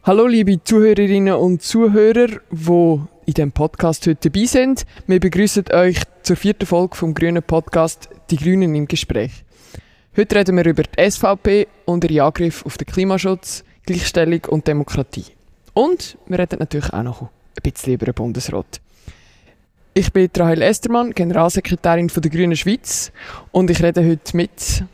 Hallo liebe Zuhörerinnen und Zuhörer, die in diesem Podcast heute dabei sind. Wir begrüßen euch zur 4. Folge vom grünen Podcast «Die Grünen im Gespräch». Heute reden wir über die SVP und ihren Angriff auf den Klimaschutz, Gleichstellung und Demokratie. Und wir reden natürlich auch noch ein bisschen über den Bundesrat. Ich bin Rahel Estermann, Generalsekretärin der Grünen Schweiz, und ich rede heute mit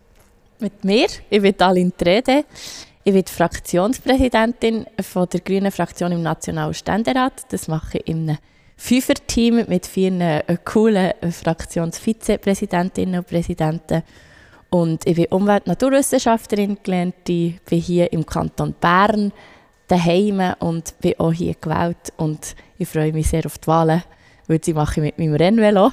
mir. Ich bin Aline Trede. Ich bin die Fraktionspräsidentin von der Grünen Fraktion im Nationalen Ständerat. Das mache ich in einem 5er-Team mit 4 coolen Fraktionsvizepräsidentinnen und Präsidenten. Und ich bin Umwelt- und Naturwissenschaftlerin gelernt. Ich bin hier im Kanton Bern daheim und bin auch hier gewählt. Und ich freue mich sehr auf die Wahlen, weil sie mache ich mit meinem Rennvelo.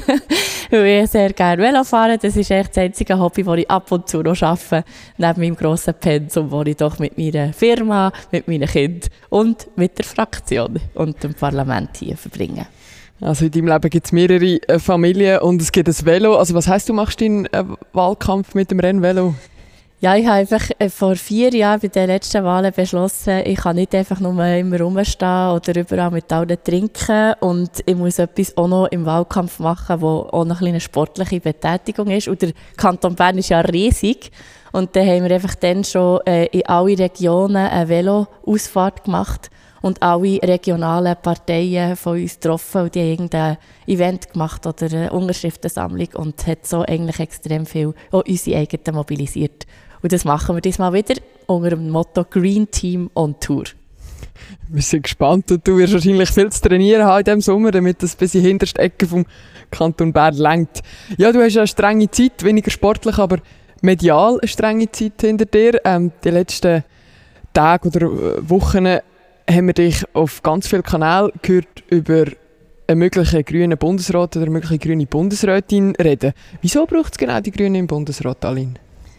Weil ich sehr gerne Velo fahre. Das ist echt das einzige Hobby, das ich ab und zu noch arbeite, neben meinem grossen Pensum, das ich doch mit meiner Firma, mit meinen Kindern und mit der Fraktion und dem Parlament hier verbringe. Also in deinem Leben gibt es mehrere Familien und es gibt ein Velo. Also was heisst, du machst deinen Wahlkampf mit dem Rennvelo? Ja, ich habe einfach vor 4 Jahren bei den letzten Wahlen beschlossen, ich kann nicht einfach nur immer rumstehen oder überall mit allen trinken, und ich muss etwas auch noch im Wahlkampf machen, wo auch noch eine sportliche Betätigung ist. Und der Kanton Bern ist ja riesig, und dann haben wir einfach dann schon in alle Regionen eine Velo-Ausfahrt gemacht und alle regionalen Parteien von uns getroffen, und die haben irgendein Event gemacht oder eine Unterschriftensammlung und hat so eigentlich extrem viel auch unsere eigenen mobilisiert. Und das machen wir diesmal wieder unter dem Motto «Green Team on Tour». Wir sind gespannt, und du wirst wahrscheinlich viel zu trainieren haben in diesem Sommer, damit das bis in die hinterste Ecke vom Kanton Bern lenkt. Ja, du hast ja eine strenge Zeit, weniger sportlich, aber medial eine strenge Zeit hinter dir. Die letzten Tage oder Wochen haben wir dich auf ganz vielen Kanälen gehört über einen möglichen grünen Bundesrat oder eine mögliche grüne Bundesrätin reden. Wieso braucht es genau die Grünen im Bundesrat, Aline?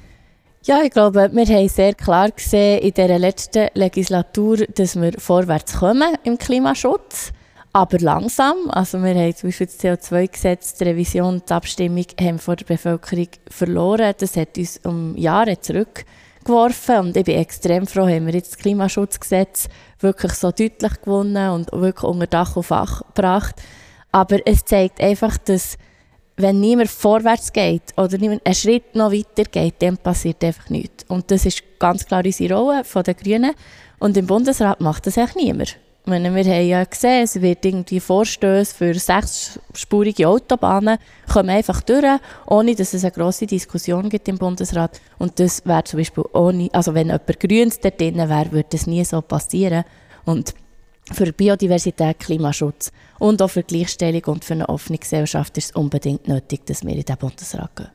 Ja, ich glaube, wir haben sehr klar gesehen in dieser letzten Legislatur, dass wir vorwärts kommen im Klimaschutz, aber langsam. Also wir haben zum Beispiel das CO2-Gesetz, die Revision, die Abstimmung haben vor der Bevölkerung verloren. Das hat uns um Jahre zurückgeworfen, und ich bin extrem froh, haben wir jetzt das Klimaschutzgesetz wirklich so deutlich gewonnen und wirklich unter Dach und Fach gebracht. Aber es zeigt einfach, dass wenn niemand vorwärts geht oder niemand einen Schritt noch weiter geht, dann passiert einfach nichts. Und das ist ganz klar unsere Rolle von den Grünen. Und im Bundesrat macht das eigentlich niemand. Wir haben ja gesehen, es wird irgendwie Vorstöße für 6-spurige Autobahnen kommen einfach durch, ohne dass es eine grosse Diskussion gibt im Bundesrat. Und das wäre zum Beispiel ohne, also wenn jemand Grünes da drin wäre, würde das nie so passieren. Und für Biodiversität, Klimaschutz und auch für Gleichstellung und für eine offene Gesellschaft ist es unbedingt nötig, dass wir in den Bundesrat gehen.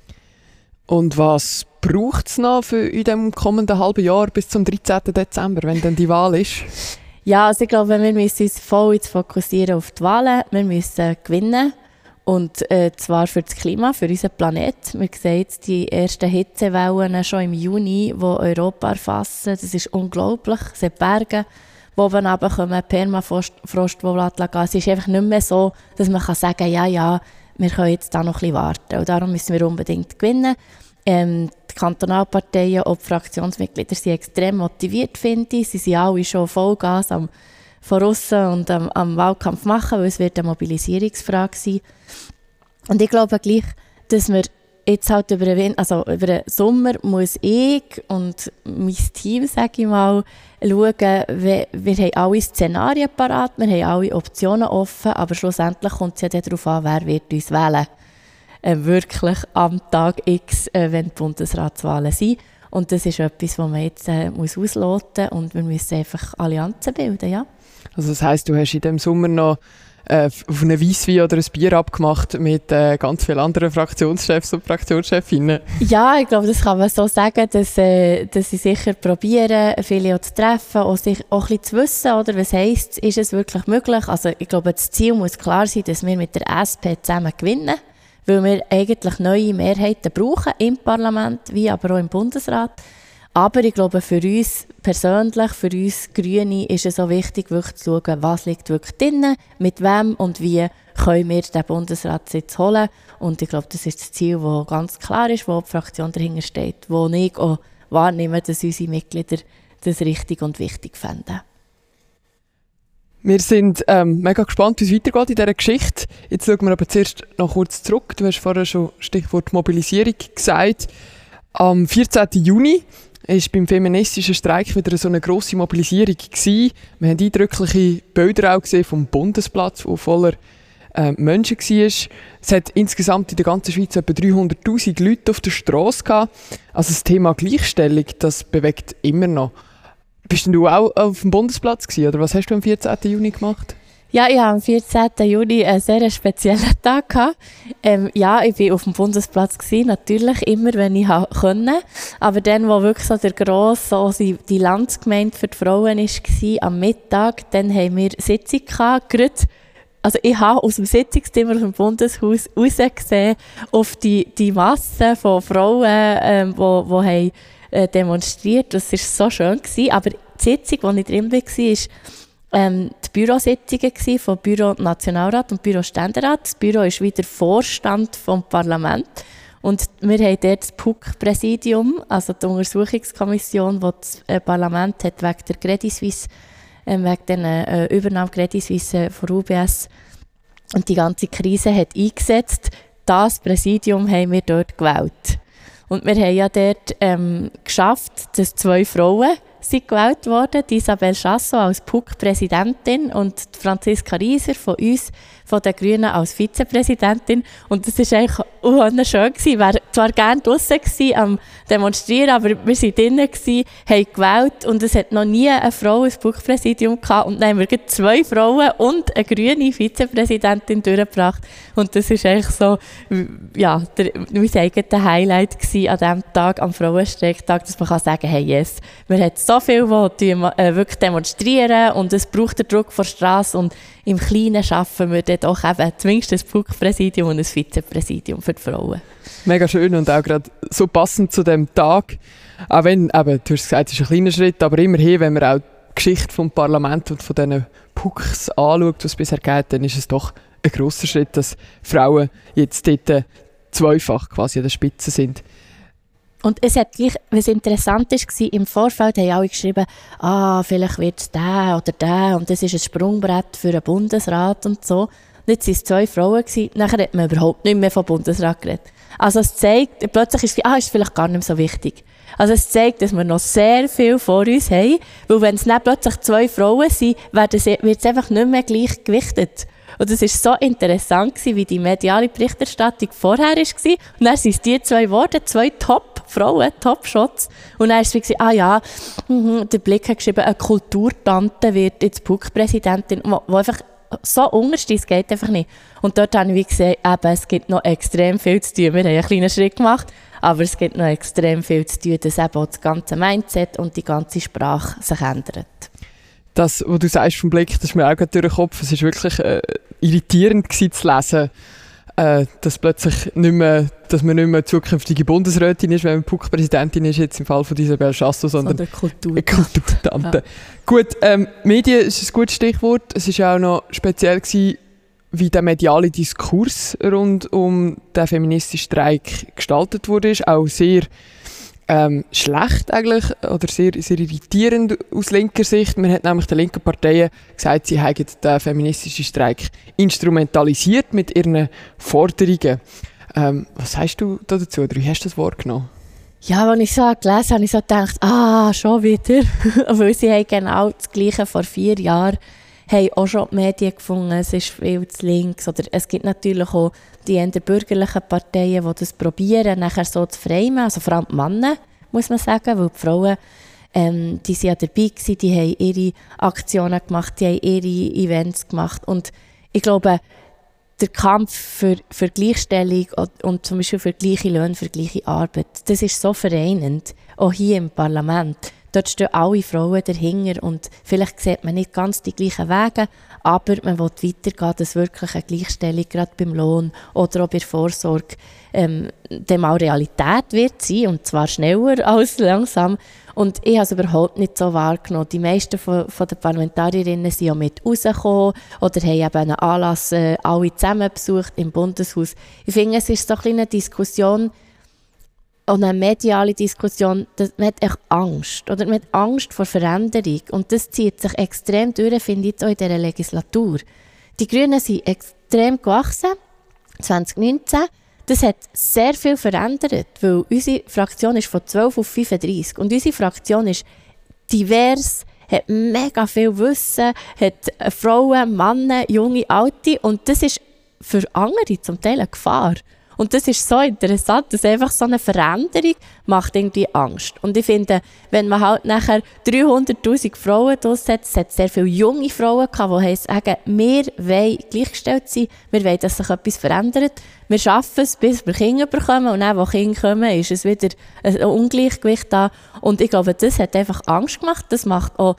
Und was braucht es noch für in dem kommenden halben Jahr bis zum 13. Dezember, wenn dann die Wahl ist? Ja, also ich glaube, wir müssen uns voll jetzt fokussieren auf die Wahlen. Wir müssen gewinnen, und zwar für das Klima, für unseren Planeten. Wir sehen jetzt die ersten Hitzewellen schon im Juni, die Europa erfassen. Das ist unglaublich. Es sind Berge, die oben runterkommen, Permafrost, die gehen. Es ist einfach nicht mehr so, dass man sagen kann, ja, wir können jetzt da noch ein bisschen warten. Und darum müssen wir unbedingt gewinnen. Die Kantonalparteien und die Fraktionsmitglieder sind extrem motiviert, finde ich. Sie sind alle schon Vollgas von aussen und am Wahlkampf machen, weil es wird eine Mobilisierungsfrage sein. Und ich glaube gleich, dass wir jetzt halt über den Sommer muss ich und mein Team, sage ich mal, schauen, wir haben alle Szenarien parat, wir haben alle Optionen offen, aber schlussendlich kommt es ja darauf an, wer wird uns wählen. Wirklich am Tag X, wenn die Bundesratswahlen sind. Und das ist etwas, was man jetzt ausloten muss, und wir müssen einfach Allianzen bilden, ja. Also das heisst, du hast in diesem Sommer noch auf einen Weisswein oder ein Bier abgemacht mit ganz vielen anderen Fraktionschefs und Fraktionschefinnen? Ja, ich glaube, das kann man so sagen, dass ich sicher probiere, viele auch zu treffen, auch ein bisschen zu wissen, oder was heisst, ist es wirklich möglich? Also ich glaube, das Ziel muss klar sein, dass wir mit der SP zusammen gewinnen, weil wir eigentlich neue Mehrheiten brauchen im Parlament, wie aber auch im Bundesrat. Aber ich glaube, für uns persönlich, für uns Grüne, ist es auch wichtig, wirklich zu schauen, was liegt wirklich drin, mit wem und wie können wir den Bundesratssitz holen. Und ich glaube, das ist das Ziel, das ganz klar ist, wo die Fraktion dahinter steht, wo ich auch wahrnehme, dass unsere Mitglieder das richtig und wichtig fänden. Wir sind mega gespannt, wie es weitergeht in dieser Geschichte. Jetzt schauen wir aber zuerst noch kurz zurück. Du hast vorher schon Stichwort Mobilisierung gesagt. Am 14. Juni war beim feministischen Streik wieder so eine grosse Mobilisierung gewesen. Wir haben eindrückliche Bilder auch gesehen vom Bundesplatz, der voller Menschen war. Es hat insgesamt in der ganzen Schweiz etwa 300'000 Leute auf der Straße gehabt. Also das Thema Gleichstellung, das bewegt immer noch. Bist denn du auch auf dem Bundesplatz gewesen, oder was hast du am 14. Juni gemacht? Ja, ich hatte am 14. Juni einen sehr speziellen Tag gehabt. Ja, ich war auf dem Bundesplatz gewesen, natürlich immer, wenn ich konnte. Aber dann, wo wirklich so der grosse, so die Landsgemeinde für die Frauen war, am Mittag, dann haben wir Sitzung gehabt. Also ich habe aus dem Sitzungszimmer aus dem Bundeshaus rausgesehen auf die Masse von Frauen, die demonstriert. Das war so schön gewesen. Aber die Sitzung, wo ich drin war, die Bürositzungen vom Büro Nationalrat und Büro Ständerat. Das Büro ist wieder Vorstand vom Parlament. Und wir haben dort das PUC-Präsidium, also die Untersuchungskommission, die das Parlament hat wegen der Credit Suisse, wegen der Übernahme Credit Suisse von UBS und die ganze Krise hat eingesetzt. Das Präsidium haben wir dort gewählt. Und wir haben ja dort geschafft, dass 2 Frauen sind gewählt wurden. Isabelle Chassot als PUC-Präsidentin und Franziska Rieser von uns, von den Grünen, als Vizepräsidentin. Und das war eigentlich schön. Ich wäre zwar gerne draussen gewesen, am Demonstrieren, aber wir waren drinnen, haben gewählt und es hat noch nie eine Frau ein PUC-Präsidium gehabt. Und dann haben wir 2 Frauen und eine grüne Vizepräsidentin durchgebracht. Und das war eigentlich so, ja, mein eigenes Highlight gewesen an diesem Tag, am Frauenstreiktag, dass man kann sagen, hey, yes, wir haben so viele, die wirklich demonstrieren und es braucht den Druck von der Straße und im Kleinen schaffen wir dann doch eben zumindest ein PUC-Präsidium und ein Vizepräsidium für die Frauen. Mega schön und auch gerade so passend zu dem Tag. Auch wenn, eben, du hast gesagt, es ist ein kleiner Schritt, aber immerhin, wenn man auch die Geschichte vom Parlament und von diesen PUCs anschaut, was es bisher geht, dann ist es doch ein grosser Schritt, dass Frauen jetzt dort zweifach quasi an der Spitze sind. Und es hat gleich, was interessant war, im Vorfeld haben alle geschrieben, vielleicht wird es der oder der und das ist ein Sprungbrett für einen Bundesrat und so. Und jetzt waren es 2 Frauen, nachher hat man überhaupt nicht mehr vom Bundesrat geredet. Also es zeigt, plötzlich ist es vielleicht gar nicht mehr so wichtig. Also es zeigt, dass wir noch sehr viel vor uns haben, weil wenn es dann plötzlich 2 Frauen sind, wird es einfach nicht mehr gleich gewichtet. Und es war so interessant, wie die mediale Berichterstattung vorher war. Und dann sind es die 2 geworden, 2 Top-Frauen, Top-Shots. Und dann war es der Blick hat geschrieben, eine Kulturtante wird jetzt PUC-Präsidentin, wo einfach so unterste, es geht einfach nicht. Und dort habe ich gesehen, es gibt noch extrem viel zu tun. Wir haben einen kleinen Schritt gemacht, aber es gibt noch extrem viel zu tun, dass eben auch das ganze Mindset und die ganze Sprache sich ändert. Das, was du sagst vom Blick, das ist mir auch gerade durch den Kopf. Es war wirklich irritierend gewesen, zu lesen, dass plötzlich nicht mehr, dass man nicht mehr zukünftige Bundesrätin ist, wenn man PUC-Präsidentin ist, jetzt im Fall von Isabelle Chassot, sondern Kulturtante. Ja. Gut, Medien ist ein gutes Stichwort. Es war auch noch speziell gewesen, wie der mediale Diskurs rund um den feministischen Streik gestaltet wurde. Auch sehr schlecht eigentlich, oder sehr, sehr irritierend aus linker Sicht. Man hat nämlich den linken Parteien gesagt, sie hätten den feministischen Streik instrumentalisiert mit ihren Forderungen. Was sagst du dazu, oder wie hast du das wahrgenommen? Ja, als ich so gelesen habe, habe ich so gedacht, schon wieder. Weil sie haben genau das Gleiche vor 4 Jahren haben auch schon die Medien gefunden, es ist viel zu links. Oder es gibt natürlich auch die eher bürgerlichen Parteien, die das probieren, nachher so zu framen. Also vor allem die Männer, muss man sagen, weil die Frauen, die sind ja dabei gewesen, die haben ihre Aktionen gemacht, die haben ihre Events gemacht. Und ich glaube, der Kampf für Gleichstellung und zum Beispiel für gleiche Löhne, für gleiche Arbeit, das ist so vereinend, auch hier im Parlament. Dort stehen alle Frauen dahinter und vielleicht sieht man nicht ganz die gleichen Wege, aber man will weitergehen, dass wirklich eine Gleichstellung gerade beim Lohn oder auch bei der Vorsorge dem auch Realität wird sein, und zwar schneller als langsam. Und ich habe es überhaupt nicht so wahrgenommen. Die meisten von den Parlamentarierinnen sind ja mit rausgekommen oder haben eben einen Anlass alle zusammen besucht im Bundeshaus. Ich finde, es ist so eine kleine Diskussion, Und eine mediale Diskussion, man hat echt Angst. Oder man hat Angst vor Veränderung. Und das zieht sich extrem durch, finde ich, auch in dieser Legislatur. Die Grünen sind extrem gewachsen, 2019. Das hat sehr viel verändert, weil unsere Fraktion ist von 12 auf 35. Und unsere Fraktion ist divers, hat mega viel Wissen, hat Frauen, Männer, junge, alte. Und das ist für andere zum Teil eine Gefahr. Und das ist so interessant, dass einfach so eine Veränderung macht irgendwie Angst. Und ich finde, wenn man halt nachher 300'000 Frauen durchsetzt, es hat sehr viele junge Frauen gehabt, die sagen, wir wollen gleichgestellt sein, wir wollen, dass sich etwas verändert. Wir schaffen es, bis wir Kinder bekommen. Und dann, wo Kinder kommen, ist es wieder ein Ungleichgewicht da. Und ich glaube, das hat einfach Angst gemacht. Das macht auch,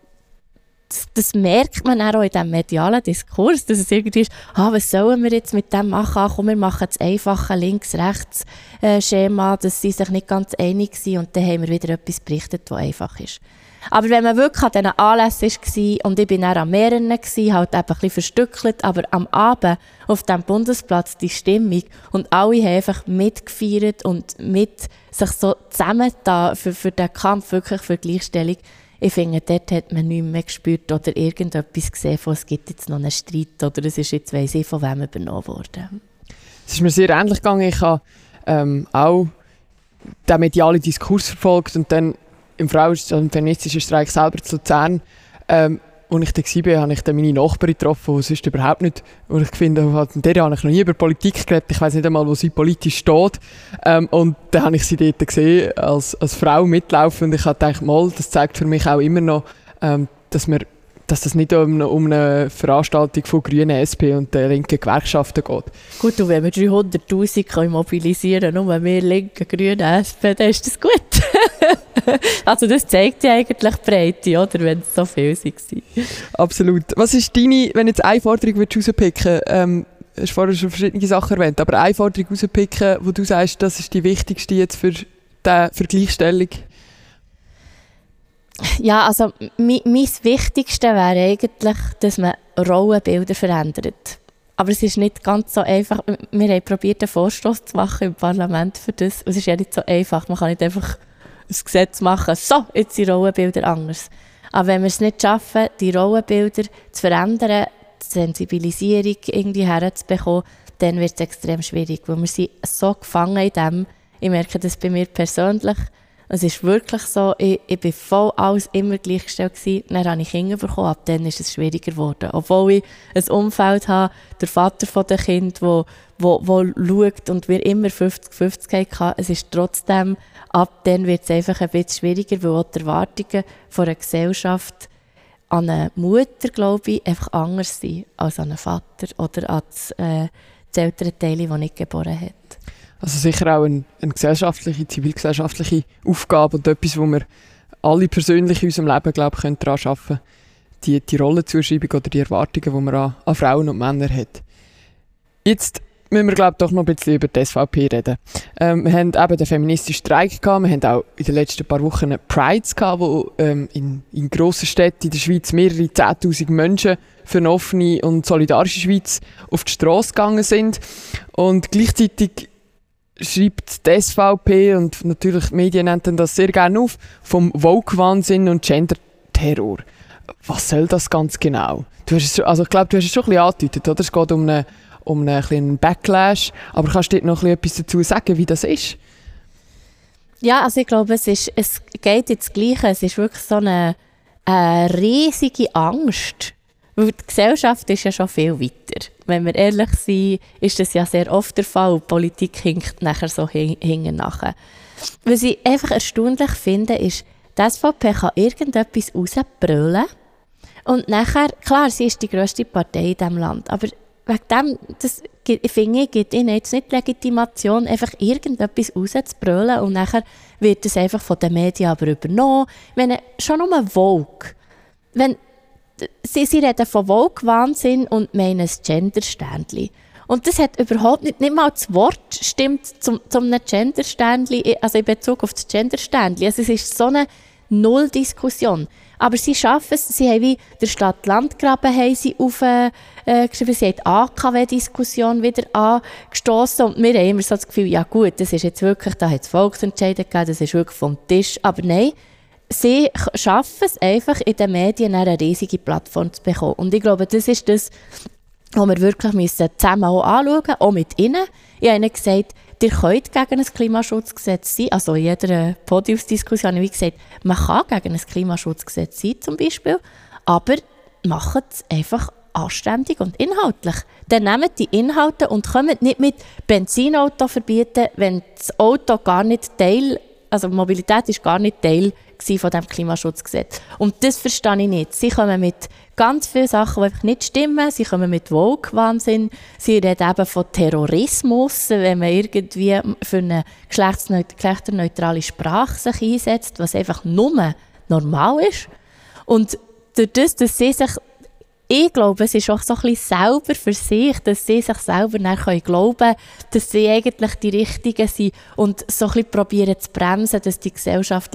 das merkt man auch in diesem medialen Diskurs, dass es irgendwie ist, was sollen wir jetzt mit dem machen? Komm, wir machen das einfache Links-Rechts-Schema, dass sie sich nicht ganz einig sind und dann haben wir wieder etwas berichtet, das einfach ist. Aber wenn man wirklich an diesen Anlässen war und ich bin dann an mehreren, halt eben ein bisschen verstückelt, aber am Abend auf dem Bundesplatz die Stimmung und alle haben einfach mitgefeiert und mit sich so zusammengetan für den Kampf, wirklich für Gleichstellung. Ich finde, dort hat man nichts mehr gespürt oder irgendetwas gesehen, von es gibt jetzt noch einen Streit oder es ist jetzt weiss ich von wem übernommen worden. Es ist mir sehr ähnlich gegangen. Ich habe auch den medialen Diskurs verfolgt und dann im feministischen Streik selber zu Luzern, als ich da war, habe ich dann meine Nachbarin getroffen, die sonst überhaupt nicht, wo ich finde, mit der habe ich noch nie über Politik geredet, ich weiss nicht einmal, wo sie politisch steht. Und dann habe ich sie dort gesehen, als Frau mitlaufen und ich habe gedacht, das zeigt für mich auch immer noch, dass das nicht um eine Veranstaltung von Grünen, SP und den linken Gewerkschaften geht. Gut, und wenn wir 300'000 mobilisieren können, nur wir linken, Grünen, SP, dann ist das gut. Also das zeigt ja eigentlich die Breite, oder, wenn es so viel waren. Absolut. Was ist deine, wenn jetzt eine Forderung rauspicken würdest, du hast vorher schon verschiedene Sachen erwähnt, aber eine Forderung rauspicken, wo du sagst, das ist die wichtigste jetzt für Gleichstellung? Ja, also mein Wichtigste wäre eigentlich, dass man Rollenbilder verändert. Aber es ist nicht ganz so einfach. Wir haben probiert, einen Vorstoss zu machen im Parlament für das. Es ist ja nicht so einfach. Man kann nicht einfach ein Gesetz machen, so, jetzt sind Rollenbilder anders. Aber wenn wir es nicht schaffen, die Rollenbilder zu verändern, die Sensibilisierung irgendwie herzubekommen, dann wird es extrem schwierig, weil wir sind so gefangen in dem. Ich merke das bei mir persönlich. Es ist wirklich so, ich war voll alles immer gleichgestellt gewesen. Dann habe ich Kinder bekommen, ab dann ist es schwieriger geworden. Obwohl ich ein Umfeld habe, der Vater der Kinder, der schaut und wir immer 50-50 hatten. Es ist trotzdem, ab dann wird es einfach ein bisschen schwieriger, weil auch die Erwartungen von einer Gesellschaft an eine Mutter, glaube ich, einfach anders sind als an einen Vater oder an das ältere Teil, das nicht geboren hat. Also sicher auch eine gesellschaftliche, zivilgesellschaftliche Aufgabe und etwas, wo wir alle persönlich in unserem Leben, glaube ich, daran arbeiten können, die Rollenzuschreibung oder die Erwartungen, die man an Frauen und Männer hat. Jetzt müssen wir, glaube ich, doch noch ein bisschen über die SVP reden. Wir haben eben den feministischen Streik gehabt, wir haben auch in den letzten paar Wochen Prides gehabt, wo in grossen Städten in der Schweiz mehrere 10'000 Menschen für eine offene und solidarische Schweiz auf die Straße gegangen sind. Und gleichzeitig schreibt die SVP und natürlich die Medien nennen das sehr gerne auf, vom Woke-Wahnsinn und Gender-Terror. Was soll das ganz genau? Ich glaube, du hast es schon ein bisschen angedeutet, oder? Es geht um einen kleinen Backlash, aber kannst du dir noch etwas dazu sagen, wie das ist? Ja, also ich glaube, es geht ins Gleiche. Es ist wirklich so eine riesige Angst. Weil die Gesellschaft ist ja schon viel weiter. Wenn wir ehrlich sind, ist das ja sehr oft der Fall. Die Politik hinkt nachher so hinten nachher. Was ich einfach erstaunlich finde, ist, die SVP kann irgendetwas rausbrüllen. Und nachher, klar, sie ist die grösste Partei in diesem Land, aber wegen dem, ich finde, gibt ihnen jetzt nicht Legitimation, einfach irgendetwas rauszubrüllen und nachher wird das einfach von den Medien aber übernommen. Wenn schon nur Vogue, wenn Sie reden von Woke-Wahnsinn und meinen ein Gender-Ständchen. Und das hat überhaupt nicht mal das Wort stimmt zum einem Gender-Ständchen, also in Bezug auf das Gender-Ständchen. Also es ist so eine Null-Diskussion. Aber sie schaffen es. Sie haben wie der Stadt-Land-Graben haben sie aufgeschrieben. Sie haben die AKW-Diskussion wieder angestossen. Und wir haben immer so das Gefühl, ja gut, das ist jetzt wirklich, da hat es Volksentscheide gegeben, das ist wirklich vom Tisch. Aber nein, sie schaffen es einfach, in den Medien eine riesige Plattform zu bekommen. Und ich glaube, das ist das, was wir wirklich zusammen auch anschauen müssen, auch mit ihnen. Ich habe ihnen gesagt, ihr könnt gegen ein Klimaschutzgesetz sein. Also in jeder Podiumsdiskussion habe ich gesagt, man kann gegen ein Klimaschutzgesetz sein zum Beispiel, aber macht es einfach anständig und inhaltlich. Dann nehmt die Inhalte und kommt nicht mit Benzinauto verbieten, wenn das Auto gar nicht Teil, also Mobilität ist gar nicht Teil von diesem Klimaschutzgesetz. Und das verstehe ich nicht. Sie kommen mit ganz vielen Sachen, die einfach nicht stimmen. Sie kommen mit Woke-Wahnsinn. Sie reden eben von Terrorismus, wenn man irgendwie für eine geschlechterneutrale Sprache sich einsetzt, was einfach nur normal ist. Und durch das, dass sie sich, ich glaube, es ist auch so ein bisschen selber für sich, dass sie sich selber dann glauben können, dass sie eigentlich die Richtigen sind und so ein bisschen probieren zu bremsen, dass die Gesellschaft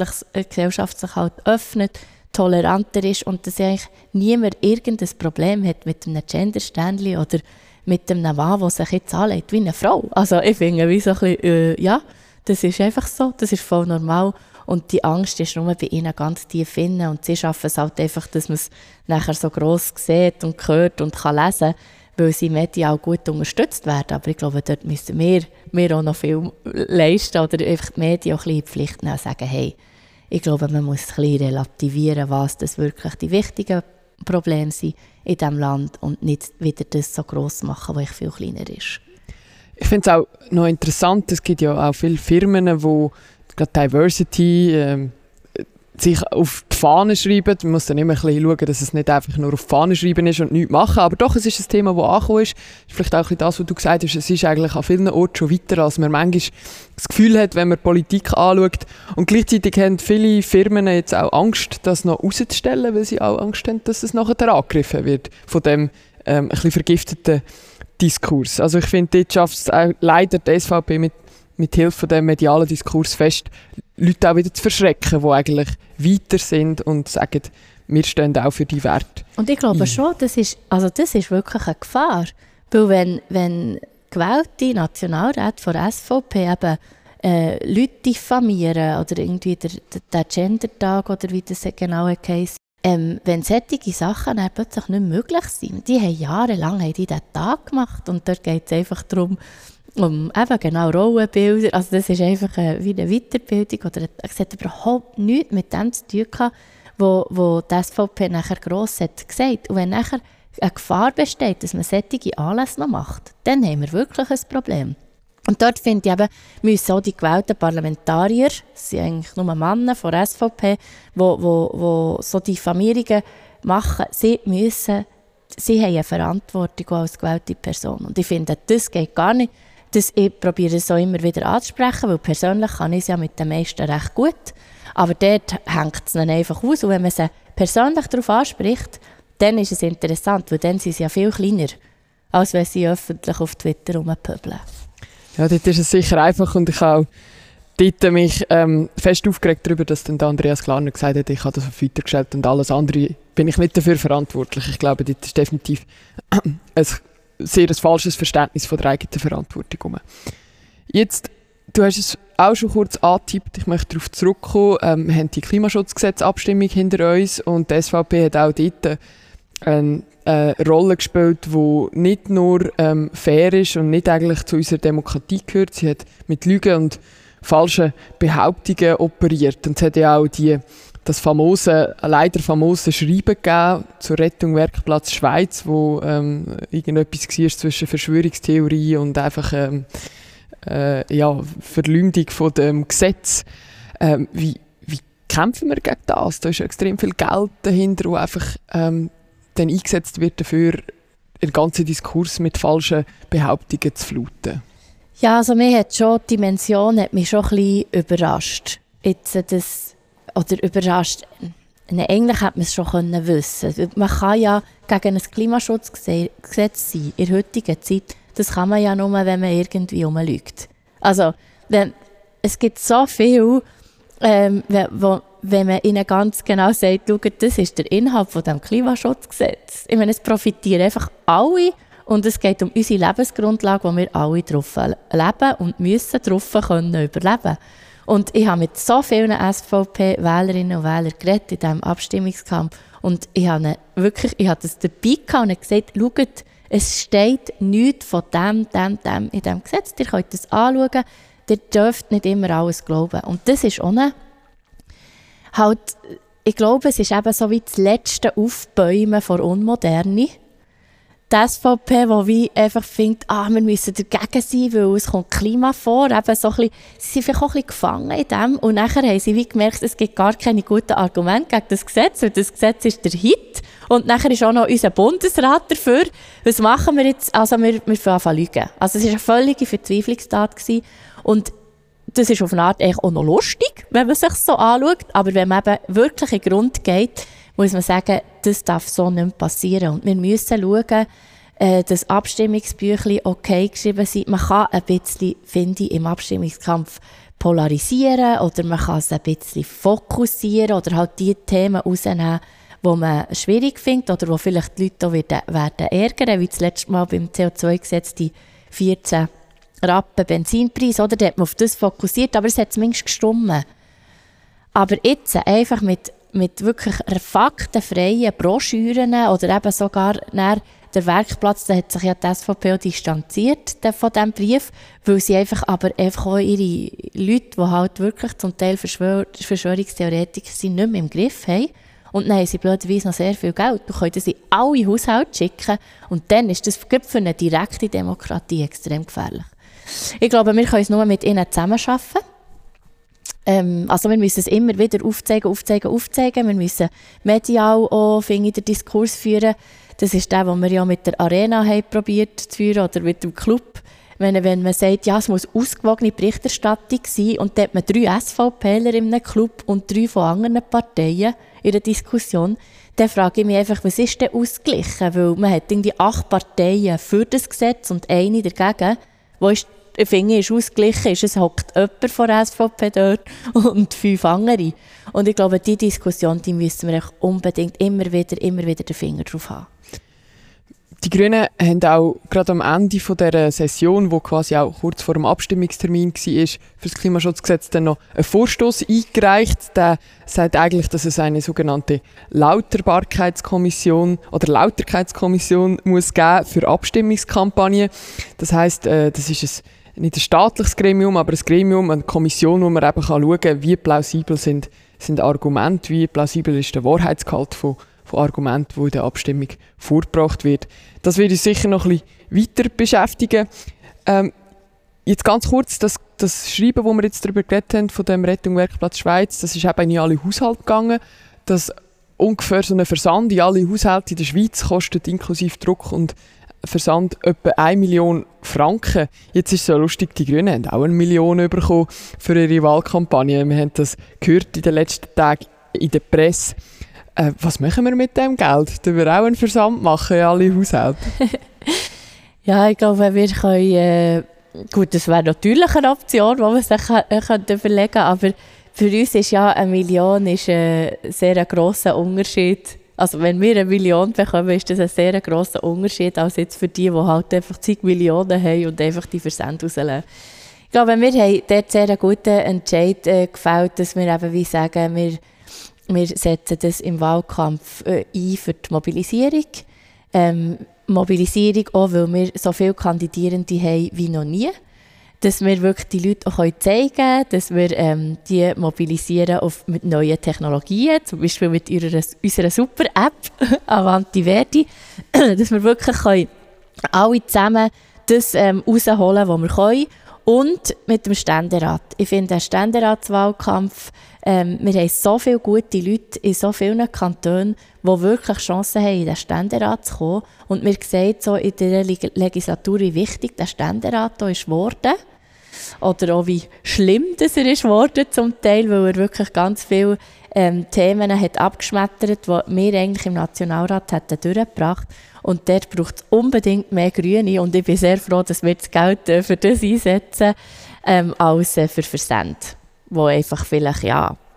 sich halt öffnet, toleranter ist und dass eigentlich niemand irgendein Problem hat mit einem Gender-Sternchen oder mit einem Mann, der sich jetzt anlegt wie eine Frau. Also ich finde, wie so ein bisschen, ja, das ist einfach so, das ist voll normal. Und die Angst ist nur bei ihnen ganz tief inne. Und sie schaffen es halt einfach, dass man es nachher so gross sieht und hört und kann lesen, weil sie medial gut unterstützt werden. Aber ich glaube, dort müssen wir auch noch viel leisten oder einfach die Medien auch ein bisschen in die Pflicht nehmen und sagen, hey, ich glaube, man muss ein bisschen relativieren, was das wirklich die wichtigen Probleme sind in diesem Land und nicht wieder das so gross machen, was viel kleiner ist. Ich finde es auch noch interessant, es gibt ja auch viele Firmen, die gerade Diversity sich auf die Fahne schreiben. Man muss dann immer ein bisschen schauen, dass es nicht einfach nur auf die Fahne schreiben ist und nichts machen. Aber doch, es ist ein Thema, das angekommen ist. Das ist vielleicht auch ein bisschen das, was du gesagt hast. Es ist eigentlich an vielen Orten schon weiter, als man manchmal das Gefühl hat, wenn man Politik anschaut. Und gleichzeitig haben viele Firmen jetzt auch Angst, das noch rauszustellen, weil sie auch Angst haben, dass es nachher angegriffen wird von dem ein bisschen vergifteten Diskurs. Also ich finde, dort schafft es auch leider die SVP mit Hilfe von dem medialen Diskurs fest, Leute auch wieder zu verschrecken, die eigentlich weiter sind und sagen, wir stehen auch für die Werte. Und ich glaube schon, das ist wirklich eine Gefahr. Weil wenn gewählte Nationalräte von der SVP eben Leute diffamieren oder irgendwie der Gender-Tag oder wie das genau heisst, wenn solche Sachen dann plötzlich nicht möglich sind, die haben jahrelang diesen Tag gemacht und dort geht es einfach darum, um eben genau Rollenbilder, also das ist einfach wie eine Weiterbildung oder es hat überhaupt nichts mit dem zu tun gehabt, wo die SVP nachher gross hat gesagt. Und wenn nachher eine Gefahr besteht, dass man solche Anlässe noch macht, dann haben wir wirklich ein Problem. Und dort finde ich eben, müssen auch die gewählten Parlamentarier, das sind eigentlich nur Männer von der SVP, die so Diffamierungen machen, sie haben eine Verantwortung als gewählte Person. Und ich finde, das geht gar nicht. Ich probiere es auch immer wieder anzusprechen, weil persönlich kann ich es ja mit den meisten recht gut. Aber dort hängt es dann einfach aus. Und wenn man sie persönlich darauf anspricht, dann ist es interessant, weil dann sind sie ja viel kleiner, als wenn sie öffentlich auf Twitter rumpöbeln. Ja, dort ist es sicher einfach und ich habe dort mich fest aufgeregt darüber, dass dann Andreas Klarner gesagt hat, ich habe das auf Twitter gestellt und alles andere bin ich nicht dafür verantwortlich. Ich glaube, dort ist definitiv ein sehr falsches Verständnis von der eigenen Verantwortung. Jetzt, du hast es auch schon kurz angetippt, ich möchte darauf zurückkommen. Wir haben die Klimaschutzgesetzabstimmung hinter uns und die SVP hat auch dort eine Rolle gespielt, die nicht nur fair ist und nicht eigentlich zu unserer Demokratie gehört. Sie hat mit Lügen und falschen Behauptungen operiert. Und es hat ja auch das leider famose Schreiben gegeben zur Rettung Werkplatz Schweiz, wo irgendetwas war zwischen Verschwörungstheorie und einfach Verleumdung von dem Gesetz. Wie kämpfen wir gegen das? Da ist extrem viel Geld dahinter, das einfach dann eingesetzt wird dafür, den ganzen Diskurs mit falschen Behauptungen zu fluten. Ja, also die Dimension hat mich schon ein bisschen überrascht. Eigentlich hätte man es schon wissen können. Man kann ja gegen ein Klimaschutzgesetz sein, in der heutigen Zeit. Das kann man ja nur, wenn man irgendwie rumlügt. Also, es gibt so viel, wenn man ihnen ganz genau sagt, schau, das ist der Inhalt von dem Klimaschutzgesetz. Ich meine, es profitieren einfach alle und es geht um unsere Lebensgrundlage, wo wir alle drauf leben und müssen drauf können überleben. Und ich habe mit so vielen SVP-Wählerinnen und Wählern geredet in diesem Abstimmungskampf und ich habe das dabei gehabt und gesagt, schaut, es steht nichts von dem in diesem Gesetz. Ihr könnt das anschauen, ihr dürft nicht immer alles glauben. Und das ist auch ich glaube, es ist eben so wie das letzte Aufbäumen von Unmoderne. Die SVP, die wie einfach findet, wir müssen dagegen sein, weil es kommt Klima vor. Eben so ein bisschen, sie sind vielleicht auch ein bisschen gefangen in dem. Und nachher haben sie wie gemerkt, es gibt gar keine guten Argumente gegen das Gesetz, weil das Gesetz ist der Hit. Und nachher ist auch noch unser Bundesrat dafür. Was machen wir jetzt? Also wir fangen an lügen. Also es war eine völlige Verzweiflungstat gewesen. Und das ist auf eine Art eigentlich auch noch lustig, wenn man sich so anschaut. Aber wenn man eben wirklich in den Grund geht, muss man sagen, das darf so nicht mehr passieren. Und wir müssen schauen, dass Abstimmungsbüchlein okay geschrieben sind. Man kann ein bisschen, finde ich, im Abstimmungskampf polarisieren oder man kann es ein bisschen fokussieren oder halt die Themen rausnehmen, die man schwierig findet oder wo vielleicht die Leute auch werden ärgern, wie das letzte Mal beim CO2-Gesetz die 14 Rappen Benzinpreis, oder? Da hat man auf das fokussiert, aber es hat zumindest gestimmt. Aber jetzt einfach mit wirklich faktenfreien Broschüren oder eben sogar der Werkplatz, da hat sich ja die SVP auch distanziert von diesem Brief, weil sie einfach auch ihre Leute, die halt wirklich zum Teil Verschwörungstheoretiker sind, nicht mehr im Griff haben. Und dann haben sie blöderweise noch sehr viel Geld. Du kannst das in alle Haushalte schicken und dann ist das für eine direkte Demokratie extrem gefährlich. Ich glaube, wir können es nur mit ihnen zusammenarbeiten. Also wir müssen es immer wieder aufzeigen. Wir müssen medial auch, finde ich, den Diskurs führen. Das ist der, den wir ja mit der Arena haben probiert zu führen oder mit dem Club. Wenn man sagt, ja, es muss ausgewogene Berichterstattung sein und dann hat man 3 SVPler in einem Club und 3 von anderen Parteien in der Diskussion, dann frage ich mich einfach, was ist denn ausgeglichen? Weil man hat irgendwie 8 Parteien für das Gesetz und eine dagegen. Wo ist ich finde, ist ausgeglichen, es hockt jemand von der SVP dort und 5 andere. Und ich glaube, diese Diskussion, die müssen wir unbedingt immer wieder den Finger drauf haben. Die Grünen haben auch gerade am Ende dieser Session, die quasi auch kurz vor dem Abstimmungstermin war, für das Klimaschutzgesetz dann noch einen Vorstoß eingereicht. Der sagt eigentlich, dass es eine sogenannte Lauterbarkeitskommission oder Lauterkeitskommission muss geben für Abstimmungskampagnen. Das heisst, das ist nicht ein staatliches Gremium, aber ein Gremium, eine Kommission, wo man eben schauen kann, wie plausibel sind Argumente, wie plausibel ist der Wahrheitsgehalt von Argumenten, die in der Abstimmung vorgebracht wird. Das wird uns sicher noch ein bisschen weiter beschäftigen. Jetzt ganz kurz, das Schreiben, wo wir jetzt darüber geredet haben, von dem Rettung Werkplatz Schweiz, das ist eben in alle Haushalte gegangen. Das ungefähr so ein Versand in alle Haushalte in der Schweiz kostet inklusive Druck und Versand etwa 1 Million Franken. Jetzt ist es so lustig, die Grünen haben auch 1 Million bekommen für ihre Wahlkampagne. Wir haben das gehört in den letzten Tagen in der Presse. Was machen wir mit dem Geld? Können wir auch einen Versand machen in alle Haushalte? Ja, ich glaube, wir können... gut, das wäre natürlich eine Option, die man sich überlegen kann, aber für uns ist ja 1 Million ein sehr grosser Unterschied. Also wenn wir 1 Million bekommen, ist das ein sehr grosser Unterschied als jetzt für die halt einfach 10 Millionen haben und einfach die Versände rauslassen. Ich glaube, wir haben dort sehr einen guten Entscheid gefällt, dass wir eben wie sagen, wir setzen das im Wahlkampf ein für die Mobilisierung. Mobilisierung auch, weil wir so viele Kandidierende haben wie noch nie. Dass wir wirklich die Leute auch zeigen können, dass wir die mobilisieren mit neuen Technologien, zum Beispiel mit unserer super App Avanti Verdi, dass wir wirklich alle zusammen das rausholen, was wir können. Und mit dem Ständerat. Ich finde, der Ständeratswahlkampf, wir haben so viele gute Leute in so vielen Kantonen, die wirklich Chancen haben, in den Ständerat zu kommen. Und wir sehen so in der Legislatur, wie wichtig der Ständerat ist geworden. Oder auch wie schlimm das er ist geworden zum Teil, weil er wirklich ganz viele Themen hat abgeschmettert, die wir eigentlich im Nationalrat hätten durchgebracht. Und dort braucht es unbedingt mehr Grüne. Und ich bin sehr froh, dass wir das Geld für das einsetzen, als für Versände. Wo einfach vielleicht, ja,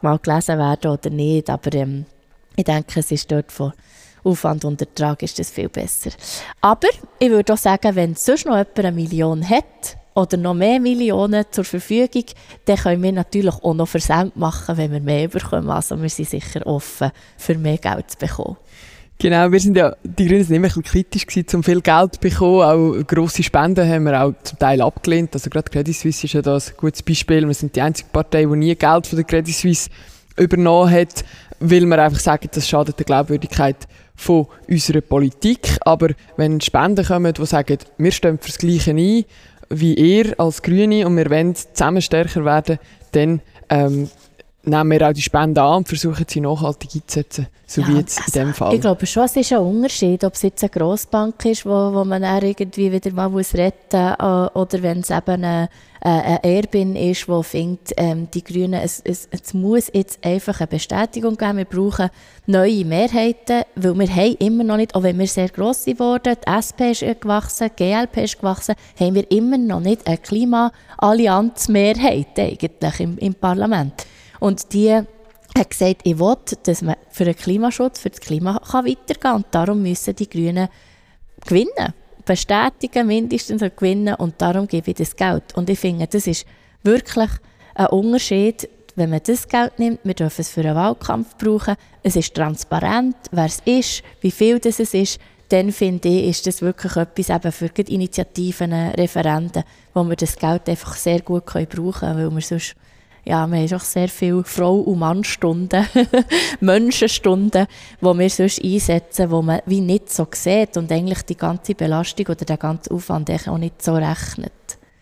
mal gelesen werden oder nicht. Aber ich denke, es ist dort von Aufwand und Ertrag ist das viel besser. Aber ich würde auch sagen, wenn sonst noch jemand 1 Million hat oder noch mehr Millionen zur Verfügung, dann können wir natürlich auch noch Versand machen, wenn wir mehr bekommen. Also wir sind sicher offen, für mehr Geld zu bekommen. Genau, die Grünen sind immer ein bisschen kritisch gewesen, um viel Geld zu bekommen. Auch grosse Spenden haben wir auch zum Teil abgelehnt. Also gerade Credit Suisse ist ja da ein gutes Beispiel. Wir sind die einzige Partei, die nie Geld von der Credit Suisse übernommen hat, weil wir einfach sagen, das schadet der Glaubwürdigkeit von unserer Politik. Aber wenn Spenden kommen, die sagen, wir stehen für das Gleiche ein wie ihr als Grüne und wir wollen zusammen stärker werden, dann nehmen wir auch die Spenden an und versuchen sie nachhaltig einzusetzen, so wie jetzt in diesem Fall. Ich glaube schon, es ist ein Unterschied, ob es jetzt eine Grossbank ist, wo man dann irgendwie wieder mal retten muss, oder wenn es eben ein Airbnb ist, wo findet, die Grünen, es muss jetzt einfach eine Bestätigung geben, wir brauchen neue Mehrheiten, weil wir haben immer noch nicht, auch wenn wir sehr gross geworden sind, die SP ist gewachsen, die GLP ist gewachsen, haben wir immer noch nicht eine Klima-Allianz-Mehrheit eigentlich im Parlament. Und die hat gesagt, ich will, dass man für den Klimaschutz, für das Klima weitergehen kann. Und darum müssen die Grünen gewinnen. Bestätigen, mindestens gewinnen. Und darum gebe ich das Geld. Und ich finde, das ist wirklich ein Unterschied, wenn man das Geld nimmt. Wir dürfen es für einen Wahlkampf brauchen. Es ist transparent, wer es ist, wie viel das es ist. Dann finde ich, ist das wirklich etwas eben für die Initiativen, Referenden, wo wir das Geld einfach sehr gut brauchen können, weil wir sonst ja, wir haben auch sehr viele Frau- und Mannstunden, Menschenstunden, die wir sonst einsetzen, die man wie nicht so sieht und eigentlich die ganze Belastung oder den ganzen Aufwand auch nicht so rechnet.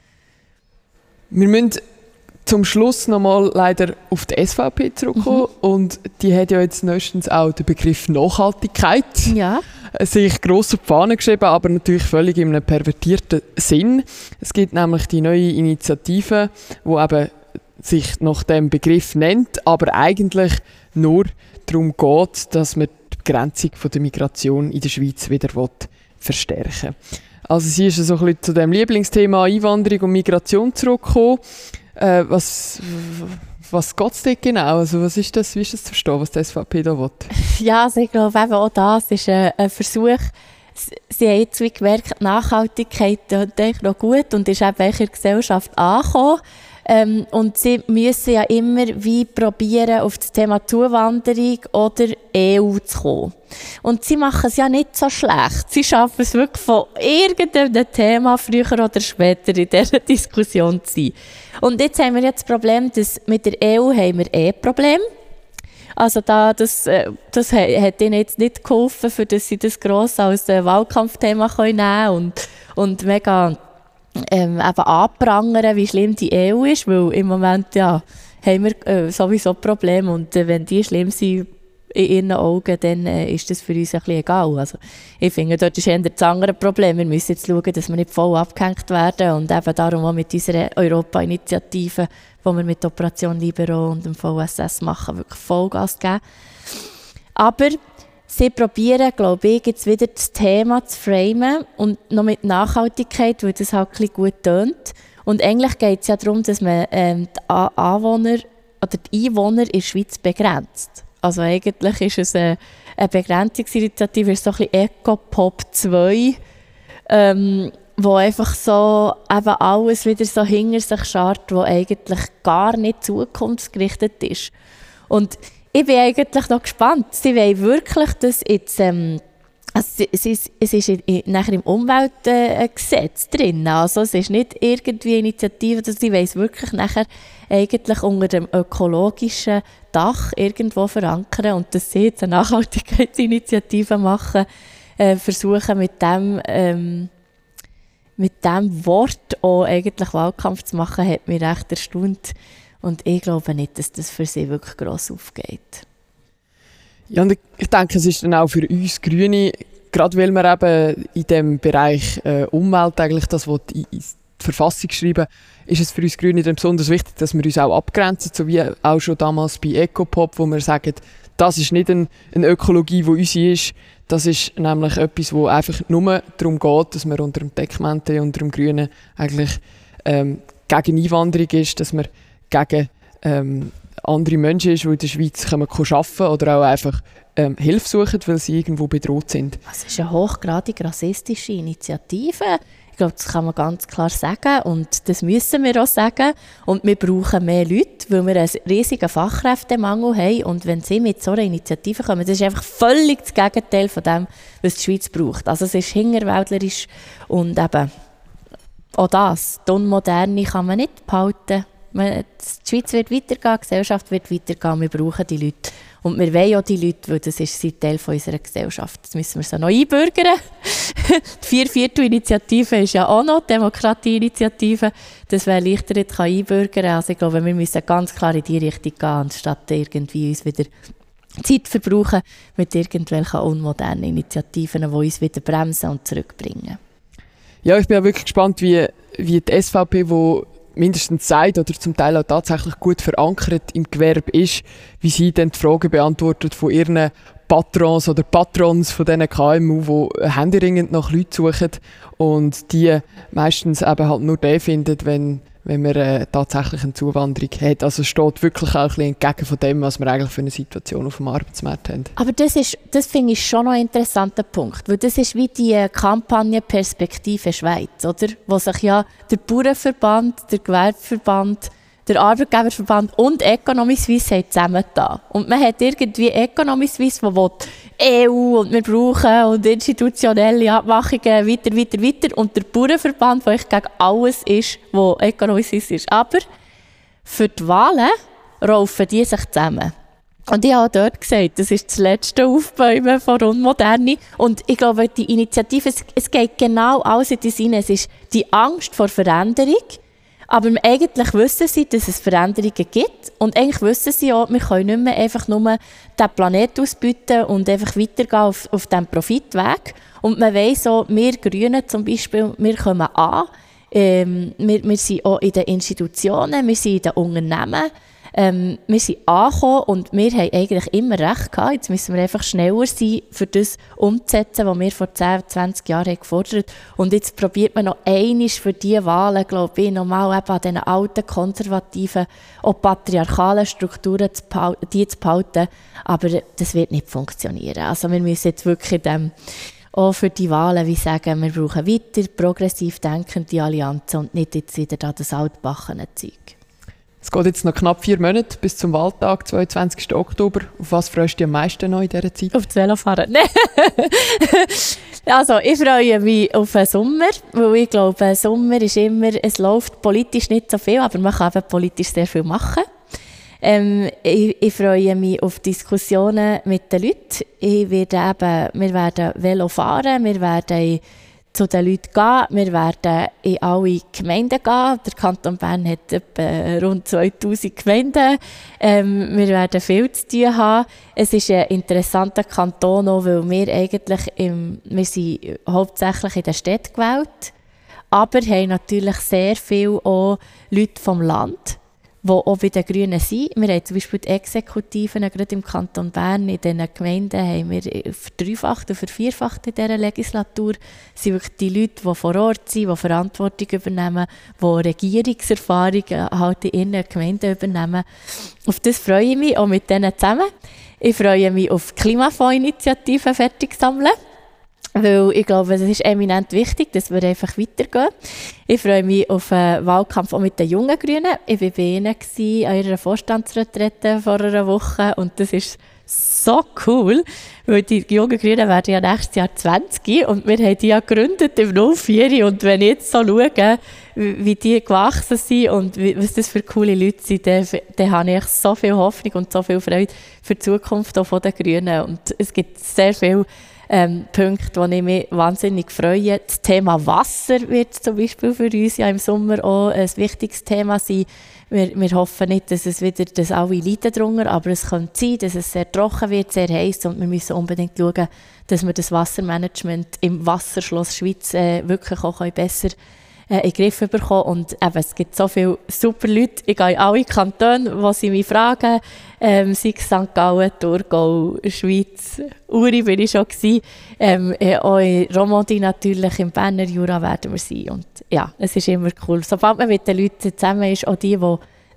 Wir müssen zum Schluss nochmal leider auf die SVP zurückkommen. Und die hat ja jetzt neuestens auch den Begriff Nachhaltigkeit sich gross auf die Fahne geschrieben, aber natürlich völlig in einem pervertierten Sinn. Es gibt nämlich die neue Initiative, die eben sich nach dem Begriff nennt, aber eigentlich nur darum geht, dass man die Begrenzung der Migration in der Schweiz wieder verstärken will. Also sie ist so ein bisschen zu dem Lieblingsthema Einwanderung und Migration zurückgekommen. Was geht es dort genau? Also was ist das, wie ist das zu verstehen, was die SVP da will? Ja, also ich glaube, eben auch das ist ein Versuch. Sie haben jetzt wie gemerkt, die Nachhaltigkeit ist noch gut und ist eben in der Gesellschaft angekommen. Und sie müssen ja immer wie probieren, auf das Thema Zuwanderung oder EU zu kommen. Und sie machen es ja nicht so schlecht. Sie schaffen es wirklich von irgendeinem Thema früher oder später in dieser Diskussion zu sein. Und jetzt haben wir jetzt das Problem, dass mit der EU haben wir Problem. Also das hat ihnen jetzt nicht geholfen, für dass sie das gross als Wahlkampfthema nehmen können und mega eben anprangern, wie schlimm die EU ist, weil im Moment haben wir sowieso Probleme und wenn die schlimm sind in ihren Augen, dann ist das für uns ein bisschen egal. Also, ich finde, dort ist eher das andere Problem. Wir müssen jetzt schauen, dass wir nicht voll abgehängt werden und eben darum auch mit unserer Europa-Initiative, die wir mit Operation Libero und dem VSS machen, wirklich Vollgas geben. Aber sie probieren, glaube ich, jetzt wieder das Thema zu framen und noch mit Nachhaltigkeit, weil das halt ein bisschen gut tönt. Und eigentlich geht es ja darum, dass man die Einwohner in der Schweiz begrenzt. Also eigentlich ist es eine Begrenzungsinitiative, ist so ein bisschen Eco-Pop 2, wo einfach so eben alles wieder so hinter sich schart, wo eigentlich gar nicht zukunftsgerichtet ist. Und ich bin eigentlich noch gespannt. Sie wollen wirklich, dass jetzt, also es ist nachher im Umweltgesetz drin. Also es ist nicht irgendwie eine Initiative, dass sie es wirklich nachher eigentlich unter dem ökologischen Dach irgendwo verankern und dass sie jetzt eine Nachhaltigkeitsinitiative machen, versuchen mit dem Wort auch eigentlich Wahlkampf zu machen, hat mich recht erstaunt. Und ich glaube nicht, dass das für sie wirklich gross aufgeht. Ja, und ich denke, es ist dann auch für uns Grüne, gerade weil wir eben in dem Bereich Umwelt eigentlich das in die Verfassung schreiben, ist es für uns Grüne dann besonders wichtig, dass wir uns auch abgrenzen, so wie auch schon damals bei Ecopop, wo wir sagen, das ist nicht eine Ökologie, die unsere ist. Das ist nämlich etwas, wo einfach nur darum geht, dass man unter dem Deckmantel, unter dem Grünen eigentlich gegen Einwanderung ist, dass man gegen andere Menschen ist, die in der Schweiz arbeiten können oder auch einfach Hilfe suchen, weil sie irgendwo bedroht sind. Das ist eine hochgradig rassistische Initiative. Ich glaube, das kann man ganz klar sagen und das müssen wir auch sagen. Und wir brauchen mehr Leute, weil wir einen riesigen Fachkräftemangel haben. Und wenn sie mit so einer Initiative kommen, das ist einfach völlig das Gegenteil von dem, was die Schweiz braucht. Also es ist hinterwäldlerisch und eben auch das, die Unmoderne kann man nicht behalten. Die Schweiz wird weitergehen, die Gesellschaft wird weitergehen, wir brauchen die Leute. Und wir wollen auch die Leute, weil das ist Teil von unserer Gesellschaft. Jetzt müssen wir sie noch einbürgern. Die 4-Viertel-Initiative ist ja auch noch Demokratie-Initiative. Das wäre leichter, jetzt einbürgern. Also ich glaube, wir müssen ganz klar in die Richtung gehen, anstatt irgendwie uns wieder Zeit verbrauchen mit irgendwelchen unmodernen Initiativen, die uns wieder bremsen und zurückbringen. Ja, ich bin auch wirklich gespannt, wie die SVP, die mindestens sagt oder zum Teil auch tatsächlich gut verankert im Gewerbe ist, wie sie dann die Fragen beantwortet von ihren Patrons oder Patrons von diesen KMU, die händeringend nach Leuten suchen und die meistens eben halt nur den finden, wenn man tatsächlich eine Zuwanderung hat. Also es steht wirklich auch ein bisschen entgegen von dem, was wir eigentlich für eine Situation auf dem Arbeitsmarkt haben. Aber das finde ich schon noch ein interessanter Punkt, weil das ist wie die Kampagne Perspektive Schweiz, oder? Wo sich ja der Bauernverband, der Gewerbeverband, der Arbeitgeberverband und Economy Suisse haben zusammengetan. Und man hat irgendwie Economy Suisse, die will EU und wir brauchen und institutionelle Abmachungen weiter. Und der Bauernverband, der gegen alles ist, was Economy Suisse ist. Aber für die Wahlen raufen die sich zusammen. Und ich habe dort gesagt, das ist das letzte Aufbäumen von Unmoderne. Und ich glaube, die Initiative, es geht genau alles in das rein. Es ist die Angst vor Veränderung. Aber eigentlich wissen sie, dass es Veränderungen gibt. Und eigentlich wissen sie auch, wir können nicht mehr einfach nur den Planeten ausbeuten und einfach weitergehen auf diesem Profitweg. Und man weiss auch, wir Grünen zum Beispiel, wir kommen an. Wir sind auch in den Institutionen, wir sind in den Unternehmen. Wir sind angekommen und wir haben eigentlich immer recht gehabt. Jetzt müssen wir einfach schneller sein, für das umzusetzen, was wir vor 10, 20 Jahren gefordert haben. Und jetzt probiert man noch einmal für diese Wahlen, glaube ich, nochmal eben an diesen alten, konservativen, auch patriarchalen Strukturen zu behalten. Aber das wird nicht funktionieren. Also wir müssen jetzt wirklich auch für die Wahlen wie sagen, wir brauchen weiter progressiv denkende Allianzen und nicht jetzt wieder das altbachene Zeug. Es geht jetzt noch knapp 4 Monate bis zum Wahltag, 22. Oktober. Auf was freust du dich am meisten noch in dieser Zeit? Auf das Velofahren. Also, ich freue mich auf den Sommer, weil ich glaube, Sommer ist immer, es läuft politisch nicht so viel, aber man kann eben politisch sehr viel machen. Ich freue mich auf Diskussionen mit den Leuten. Wir werden Velo fahren, wir werden zu den Leuten gehen. Wir werden in alle Gemeinden gehen. Der Kanton Bern hat etwa rund 2000 Gemeinden. Wir werden viel zu tun haben. Es ist ein interessanter Kanton, auch, weil wir sind hauptsächlich in der Stadt gewählt, aber haben natürlich sehr viele auch Leute vom Land, die auch bei den Grünen sind. Wir haben zum Beispiel die Exekutiven, gerade im Kanton Bern, in diesen Gemeinden haben wir verdreifacht und vervierfacht in dieser Legislatur. Das sind wirklich die Leute, die vor Ort sind, die Verantwortung übernehmen, die Regierungserfahrungen halt in ihren Gemeinden übernehmen. Auf das freue ich mich, auch mit denen zusammen. Ich freue mich auf die Klimafondsinitiative fertig sammeln. Weil ich glaube, es ist eminent wichtig, dass wir einfach weitergehen. Ich freue mich auf einen Wahlkampf auch mit den jungen Grünen. Ich war bei ihnen an ihrer Vorstandsretrette vor einer Woche und das ist so cool, weil die jungen Grünen werden ja nächstes Jahr 20 und wir haben die ja gegründet im 04 und wenn ich jetzt so schaue, wie die gewachsen sind und was das für coole Leute sind, dann habe ich so viel Hoffnung und so viel Freude für die Zukunft auch von den Grünen und es gibt sehr viele Punkte, die ich mich wahnsinnig freue. Das Thema Wasser wird zum Beispiel für uns ja im Sommer auch ein wichtiges Thema sein. Wir hoffen nicht, dass alle leiden darunter, aber es könnte sein, dass es sehr trocken wird, sehr heiß und wir müssen unbedingt schauen, dass wir das Wassermanagement im Wasserschloss Schweiz wirklich auch besser in den Griff bekommen. Und eben, es gibt so viele super Leute. Ich gehe in alle Kantone, die sie mich fragen, sei es St. Gallen, Thurgau, Schweiz, Uri bin ich schon gewesen. Auch in Romandie natürlich, im Berner Jura werden wir sein. Und ja, es ist immer cool. Sobald man mit den Leuten zusammen ist, auch die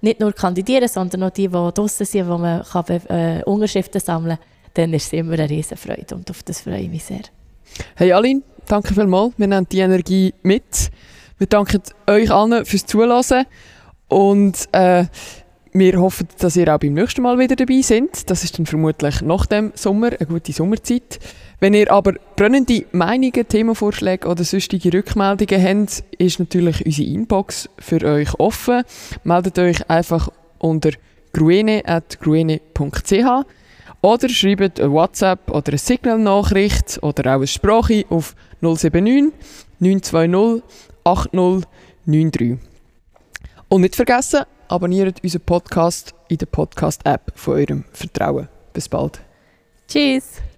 nicht nur kandidieren, sondern auch die draussen sind, wo man kann, Unterschriften sammeln kann, dann ist es immer eine Riesenfreude und auf das freue ich mich sehr. Hey Aline, danke vielmals. Wir nehmen die Energie mit. Wir danken euch allen fürs Zuhören und wir hoffen, dass ihr auch beim nächsten Mal wieder dabei seid. Das ist dann vermutlich nach dem Sommer, eine gute Sommerzeit. Wenn ihr aber brennende Meinungen, Themenvorschläge oder sonstige Rückmeldungen habt, ist natürlich unsere Inbox für euch offen. Meldet euch einfach unter gruene@gruene.ch oder schreibt eine WhatsApp oder eine Signal-Nachricht oder auch eine Sprache auf 079 920 8093. Und nicht vergessen, abonniert unseren Podcast in der Podcast-App von eurem Vertrauen. Bis bald. Tschüss!